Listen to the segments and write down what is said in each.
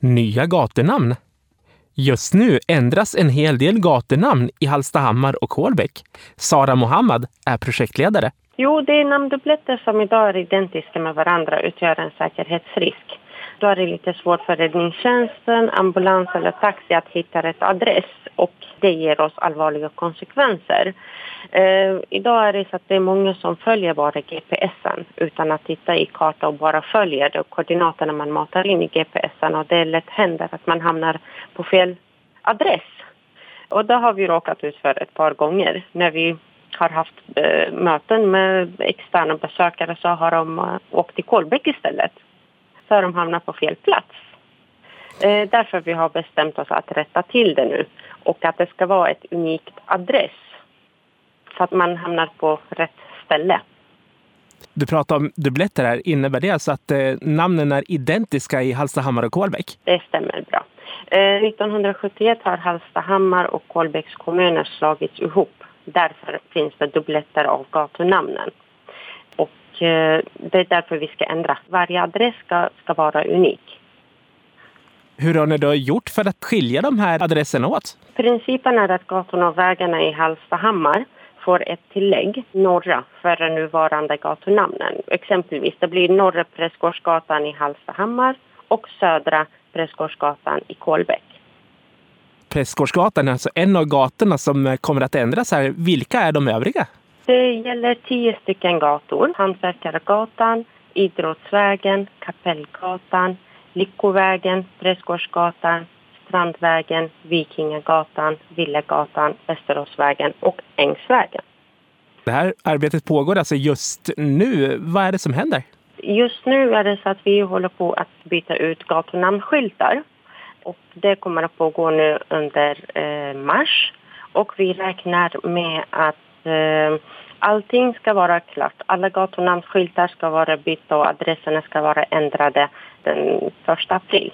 Nya gatunamn. Just nu ändras en hel del gatunamn i Hallstahammar och Kolbäck. Sara Mohammad är projektledare. Jo, det är namndubbletter som idag är identiska med varandra utgör en säkerhetsrisk. Då är det lite svårt för räddningstjänsten, ambulans eller taxi att hitta rätt adress och det ger oss allvarliga konsekvenser. Idag är det så att det är många som följer bara GPSen utan att titta i kartan och bara följer de koordinaterna man matar in i GPSen och det lätt händer att man hamnar på fel adress. Och det har vi råkat ut för ett par gånger när vi har haft möten med externa besökare så har de åkt till Kolbäck istället. Så har de hamnat på fel plats. Därför vi har bestämt oss att rätta till det nu. Och att det ska vara ett unikt adress. Så att man hamnar på rätt ställe. Du pratar om dubbletter här. Innebär det alltså att namnen är identiska i Hallstahammar och Kolbäck? Det stämmer bra. 1971 har Hallstahammar och Kolbäcks kommuner slagits ihop. Därför finns det dubbletter av gatunamnen. Och det är därför vi ska ändra. Varje adress ska vara unik. Hur har ni då gjort för att skilja de här adresserna åt? Principen är att gatorna och vägarna i Hallstahammar får ett tillägg norra för den nuvarande gatunamnen. Exempelvis det blir norra Prästgårdsgatan i Hallstahammar och södra Prästgårdsgatan i Kolbäck. Prästgårdsgatan är alltså en av gatorna som kommer att ändras här. Vilka är de övriga? Det gäller 10 stycken gator. Hantverkargatan, Idrottsvägen, Kapellgatan, Lyckovägen, Prästgårdsgatan, Strandvägen, Vikingagatan, Villegatan, Västeråsvägen och Ängsvägen. Det här arbetet pågår alltså just nu. Vad är det som händer? Just nu är det så att vi håller på att byta ut gatunamnskyltar. Och det kommer att pågå nu under mars. Och vi räknar med att allting ska vara klart. Alla gatunamnskyltar ska vara bytta och adresserna ska vara ändrade den 1 april.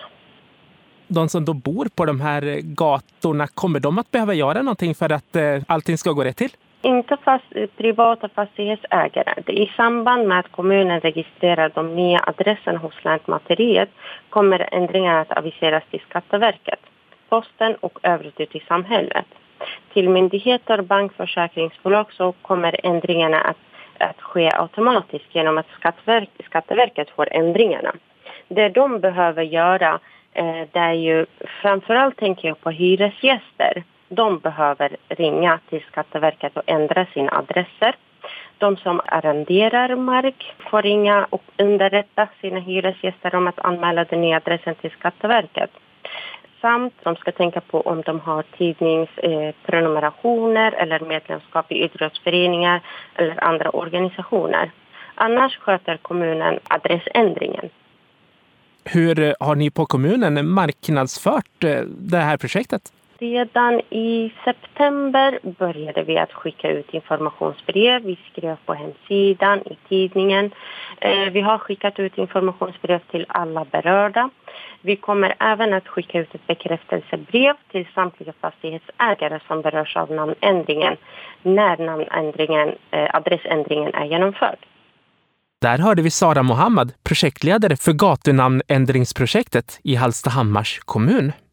De som då bor på de här gatorna, kommer de att behöva göra någonting för att allting ska gå rätt till? Inte privata fastighetsägare. I samband med att kommunen registrerar de nya adresserna hos Lantmäteriet kommer ändringarna att aviseras till Skatteverket, Posten och övrigt ut i samhället. Till myndigheter, bankförsäkringsbolag så kommer ändringarna att ske automatiskt genom att Skatteverket får ändringarna. Det de behöver göra det är ju framförallt tänker jag på hyresgäster. De behöver ringa till Skatteverket och ändra sina adresser. De som arrenderar mark får ringa och underrätta sina hyresgäster om att anmäla den nya adressen till Skatteverket. Samt de ska tänka på om de har tidningsprenumerationer eller medlemskap i idrottsföreningar eller andra organisationer. Annars sköter kommunen adressändringen. Hur har ni på kommunen marknadsfört det här projektet? Redan i september började vi att skicka ut informationsbrev. Vi skrev på hemsidan, i tidningen. Vi har skickat ut informationsbrev till alla berörda. Vi kommer även att skicka ut ett bekräftelsebrev till samtliga fastighetsägare som berörs av namnändringen när adressändringen är genomförd. Där hörde vi Sara Mohammad, projektledare för gatunamnändringsprojektet i Hallstahammars kommun.